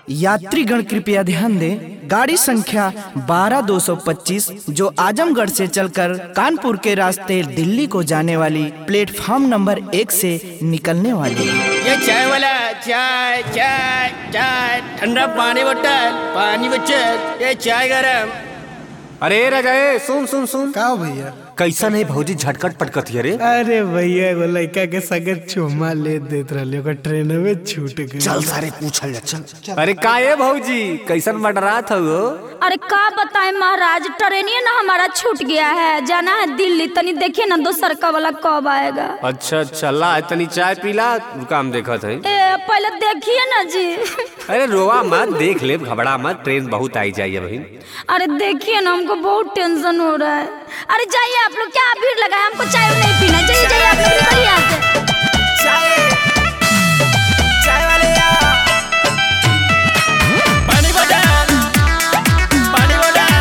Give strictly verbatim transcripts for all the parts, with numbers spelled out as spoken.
यात्रीगण कृपया ध्यान दें, गाड़ी संख्या बारह दो सौ पच्चीस जो आजमगढ़ से चलकर कानपुर के रास्ते दिल्ली को जाने वाली प्लेटफॉर्म नंबर एक से निकलने वाली है। ये चाय वाला, चाय चाय चाय, ठंडा पानी बोतल, पानी बोतल, ये चाय गरम। अरे राजा सुन सुन सुन का भैया कैसा नहीं भौजी झटकट पटकती अरे अरे भैया एगो लड़का के संगे चुम्मा ले देत रहले ओकर ट्रेन में छूट गई। चल सारे पूछल जा चल। अरे का है भौजी कैसन मडरा था वो? अरे का बताए महाराज, ट्रेनिए ना हमारा छूट गया है, जाना है दिल्ली। तनी देखिए ना दोसर का वाला कब आएगा। अच्छा चला तनी चाय पीला, रुका हम देखा था। ए पहले देखिए ना जी। अरे रोवा मत, देख ले, घबरा मत, ट्रेन बहुत आई जाइए बहन। अरे देखिए ना, हमको बहुत टेंशन हो रहा है। अरे जाइए आप लोग, क्या भीड़ लगा है, हमको चाय नहीं पीना। जाइए जाइए आप लोग, निकलिए यहाँ से। चाय चाय वाले आ, पानी बोतल, पानी बोतल,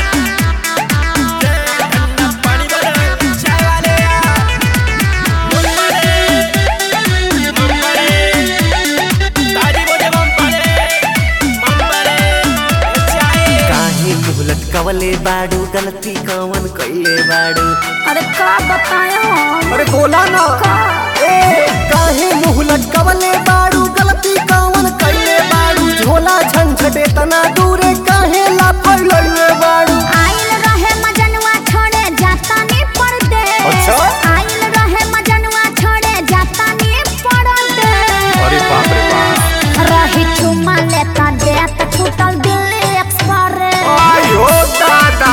ठंडा पानी बोतल, चाय वाले आ, मुंबई मुंबई ताजी बोतल मुंबई मुंबई चाय। काहे मुहलत कवले बाड़ू, गलती कवन कइले बाड़ू। अरे का बताए हम। अरे बोला ना ए, काहे मुहलत कवले बाड़ू, गलती कवन कइले बाड़ू। झोला झंझटे तना दूरे काहे ला फैलइले बाड़ू। आइल रहे मजनुआ छोड़े जाता नी परदेस। अच्छा? आइल रहे मजनुआ छोड़े जाता नी परदेस। अरे बाप रे बाप, रही चुम्मा लेता देत छूटल दिल्ली एक्सप्रेस। आयो दादा।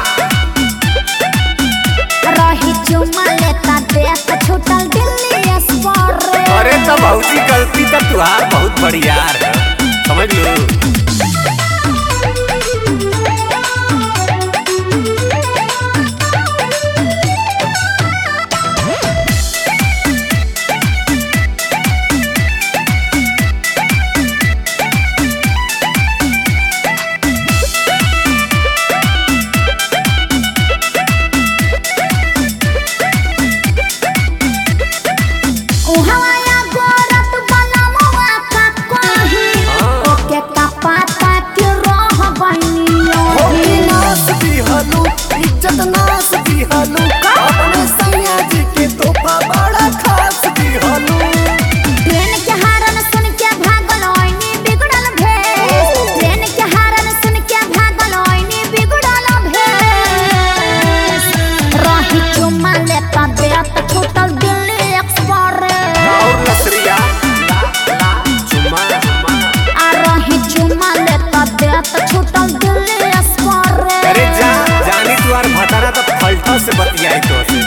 रही चुम्मा लेता देत छूटल दिल्ली एक्सप्रेस। अरे तो भौजी गलती तो तुहार बहुत बढ़िया है, समझ लो। उहवाया गोरत बनमुआ का कोही, ओके का पाता के रह बनियो। होली नाच दिहलू, इज्जत नाच दिहलू। अपने सैया जी के तोहफा बड़ा खास दिहलू। ट्रेन के हारन सुन के भागल ओइनी बिगड़ल भेस। ट्रेन के हारन सुन के भागल ओइनी बिगड़ल भेस। रही चुम्मा लेता देत छूटल दिल्ली एक्सप्रेस। और लसरिया ला ला चुम्मा चुम्मा। आ रही चुम्मा लेता देत छूटल दिल्ली एक्सप्रेस। अरे जा जानी तुहार भतारा तो फलटा से बतियाई तो से।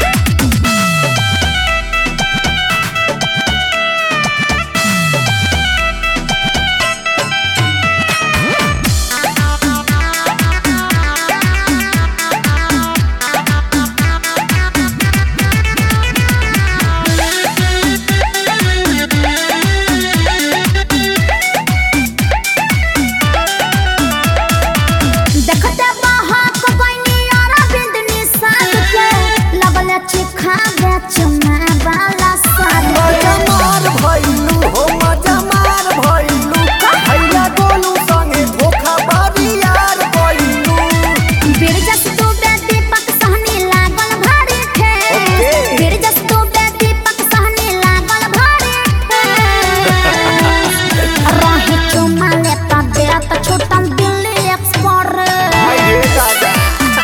देखते बहक बनी अरविंद निषाद के, लगले चिखावे चुम्मा वाला साथ। मजा मार भइलू हो, मजा मार भइलू। भैया गोलू संगे धोखा बारी यार भइलू। बिरजस दुबे दीपक सहनी लागल भारी थे। ओके। बिरजस दुबे दीपक सहनी लागल भारी थे। रही चुम्मा लेता देत छूटल दिल्ली एक्सप्रेस। ये दादा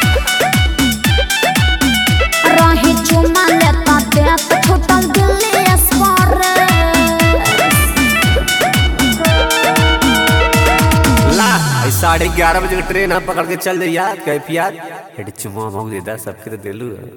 रही चुम्मा लेता देत छूटल दिल्ली एक्सप्रेस। ला साढ़े ग्यारह बजे का ट्रेन हम पकड़ के चल जाइए, कैफियत चुम्मा दे दा सबके तो दिलू।